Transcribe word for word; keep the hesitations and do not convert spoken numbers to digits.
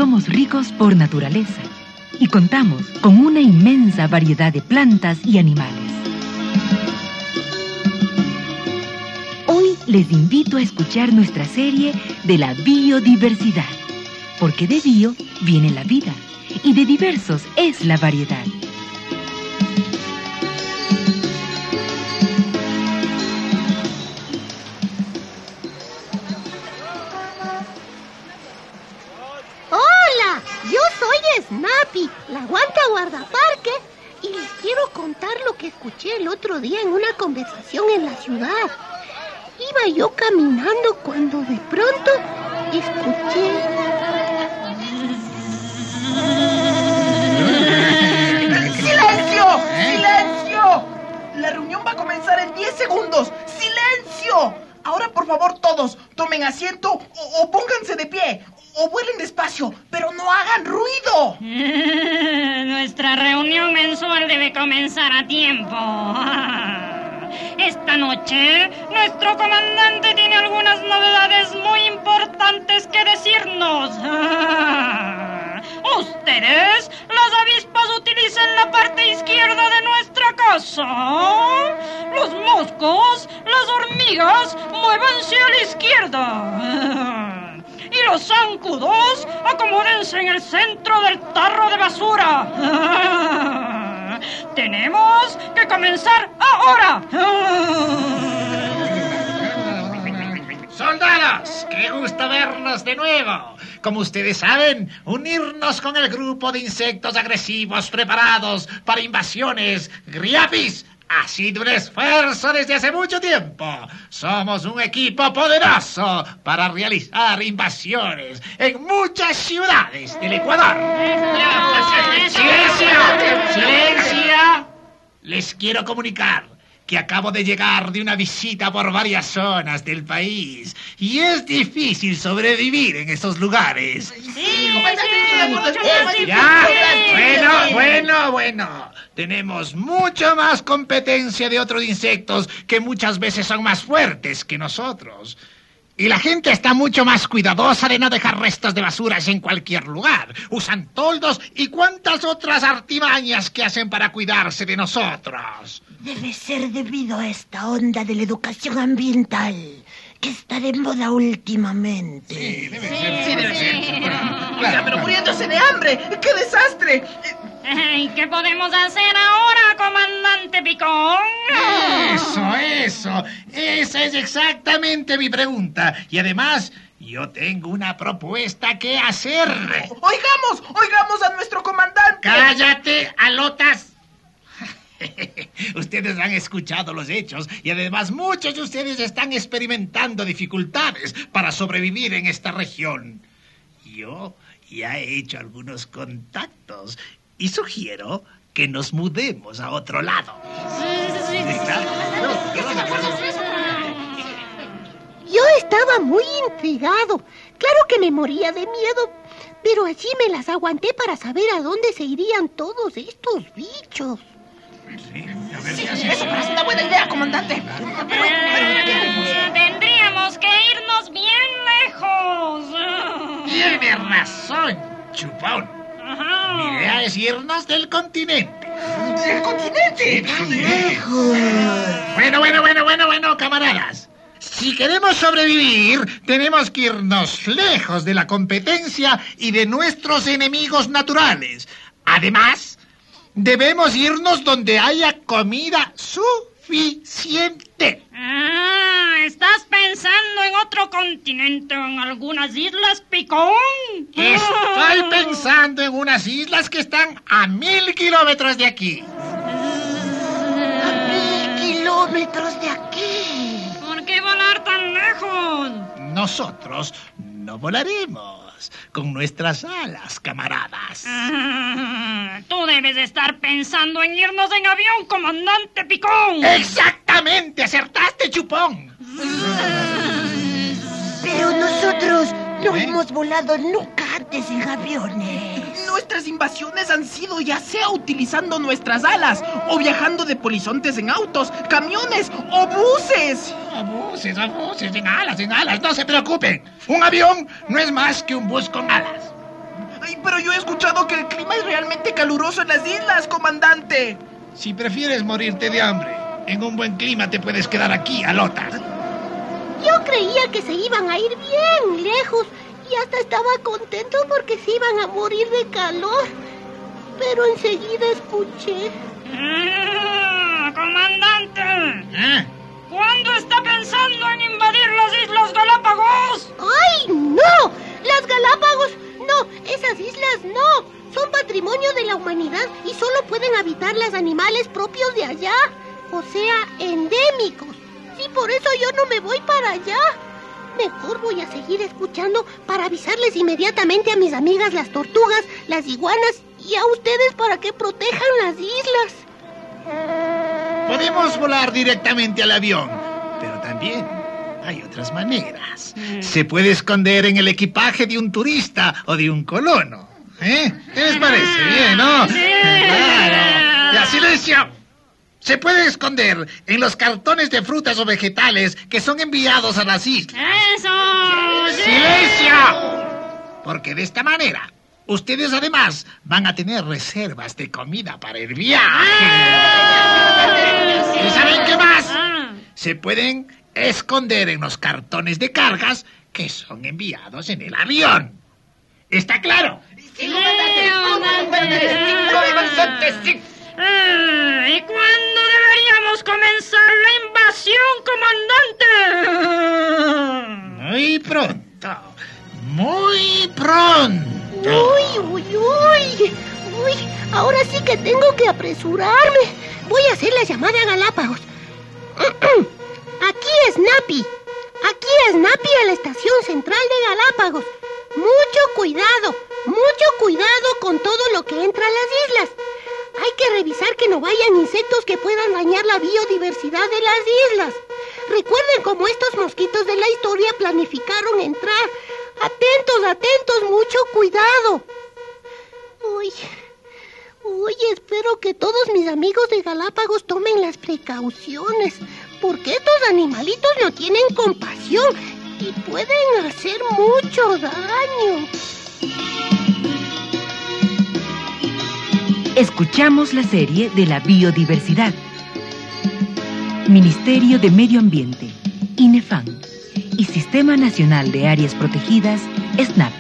somos ricos por naturaleza y contamos con una inmensa variedad de plantas y animales. Hoy les invito a escuchar nuestra serie de la biodiversidad, porque de bio viene la vida y de diversos es la variedad. Hola, yo soy Snappy, la guanta guardaparque, y les quiero contar lo que escuché el otro día en una conversación en la ciudad. Iba yo caminando cuando de pronto escuché... ¡Silencio! ¡Silencio! La reunión va a comenzar en diez segundos. ¡Silencio! Ahora, por favor, todos, tomen asiento o, o pónganse de pie. O vuelen despacio, pero no hagan ruido. Nuestra reunión mensual debe comenzar a tiempo. Esta noche, nuestro comandante tiene algunas novedades muy importantes que decirnos. Ustedes, las avispas, utilicen la parte izquierda de nuestra casa. Los moscos, las hormigas, muévanse a la izquierda. Y los zancudos, acomódense en el centro del tarro de basura. Tenemos que comenzar ahora. ¡Soldados! ¡Qué gusto vernos de nuevo! Como ustedes saben, unirnos con el grupo de insectos agresivos preparados para invasiones Griapis ha sido un esfuerzo desde hace mucho tiempo. Somos un equipo poderoso para realizar invasiones en muchas ciudades del Ecuador. ¡Silencio! ¡Silencio! Les quiero comunicar que acabo de llegar de una visita por varias zonas del país y es difícil sobrevivir en esos lugares. Sí, Ya, bueno, bueno, bueno. Tenemos mucho más competencia de otros insectos que muchas veces son más fuertes que nosotros. Y la gente está mucho más cuidadosa de no dejar restos de basuras en cualquier lugar. Usan toldos y cuantas otras artimañas que hacen para cuidarse de nosotros. Debe ser debido a esta onda de la educación ambiental que está de moda últimamente. Sí, debe ser. Sí, debe ser. Oiga, pero muriéndose de hambre. ¡Qué desastre! ¿Y qué podemos hacer ahora, comandante Picón? Eso, eso. Esa es exactamente mi pregunta. Y además, yo tengo una propuesta que hacer. ¡Oigamos! ¡Oigamos a nuestro comandante! ¡Cállate, alotas! Ustedes han escuchado los hechos y además muchos de ustedes están experimentando dificultades para sobrevivir en esta región. Yo ya he hecho algunos contactos y sugiero que nos mudemos a otro lado. Yo estaba muy intrigado. Claro que me moría de miedo, pero así me las aguanté para saber a dónde se irían todos estos bichos. Sí, a ver, Sí, ¿qué haces? eso parece una buena idea, comandante. Pero, pero, ¿qué haremos? Eh, tendríamos que irnos bien lejos. Tiene razón, Chupón. Ajá. Mi idea es irnos del continente. ¡El continente! Bueno, bueno, bueno, bueno, bueno, camaradas. Si queremos sobrevivir, tenemos que irnos lejos de la competencia y de nuestros enemigos naturales. Además, debemos irnos donde haya comida suficiente. Ah, ¿estás pensando en otro continente o en algunas islas, Picón? Estoy pensando en unas islas que están a mil kilómetros de aquí. A mil kilómetros de aquí. ¿Por qué volar tan lejos? Nosotros no volaremos con nuestras alas, camaradas. Ah, tú debes estar pensando en irnos en avión, comandante Picón. ¡Exactamente! ¡Acertaste, Chupón! Pero nosotros no ¿Eh? hemos volado nunca antes en aviones. Nuestras invasiones han sido ya sea utilizando nuestras alas o viajando de polizontes en autos, camiones o buses. Buses, buses, en alas, en alas, no se preocupen. Un avión no es más que un bus con alas. Ay, pero yo he escuchado que el clima es realmente caluroso en las islas, comandante. Si prefieres morirte de hambre, en un buen clima te puedes quedar aquí, Alota. Yo creía que se iban a ir bien lejos y hasta estaba contento porque se iban a morir de calor. Pero enseguida escuché... Mm, comandante, ¿Eh? ¿cuándo está pensando en invadir las Islas Galápagos? ¡Ay, no! ¡Las Galápagos! No, esas islas no. Son patrimonio de la humanidad y solo pueden habitarlas animales propios de allá. O sea, endémicos. Sí, por eso yo no me voy para allá. Mejor voy a seguir escuchando para avisarles inmediatamente a mis amigas las tortugas, las iguanas y a ustedes para que protejan las islas. Podemos volar directamente al avión, pero también hay otras maneras. Se puede esconder en el equipaje de un turista o de un colono. ¿Eh? ¿Qué les parece? Bien, ¿no? Claro. Ya, silencio. Se puede esconder en los cartones de frutas o vegetales que son enviados a las islas. ¡Eso! ¡Sí! ¡Silencio! Porque de esta manera, ustedes además van a tener reservas de comida para el viaje. ¿Y saben qué más? Se pueden esconder en los cartones de cargas que son enviados en el avión. ¿Está claro? Sí, comandante. Comandante. Comandante. Sí. Ah, ¿y cuándo deberíamos comenzar la invasión, comandante? Muy pronto. Muy pronto. ¡Uy, uy, uy! ¡Uy! Ahora sí que tengo que apresurarme. Voy a hacer la llamada a Galápagos. Aquí es Napi. Aquí es Napi a la estación central de Galápagos. Mucho cuidado, mucho cuidado con todo lo que entra a las islas. Hay que revisar que no vayan insectos que puedan dañar la biodiversidad de las islas. Recuerden cómo estos mosquitos de la historia planificaron entrar. Atentos, atentos, mucho cuidado. Uy, uy, espero que todos mis amigos de Galápagos tomen las precauciones, porque estos animalitos no tienen compasión y pueden hacer mucho daño. Escuchamos la serie de la biodiversidad. Ministerio de Medio Ambiente, INEFAM y Sistema Nacional de Áreas Protegidas, SNAP.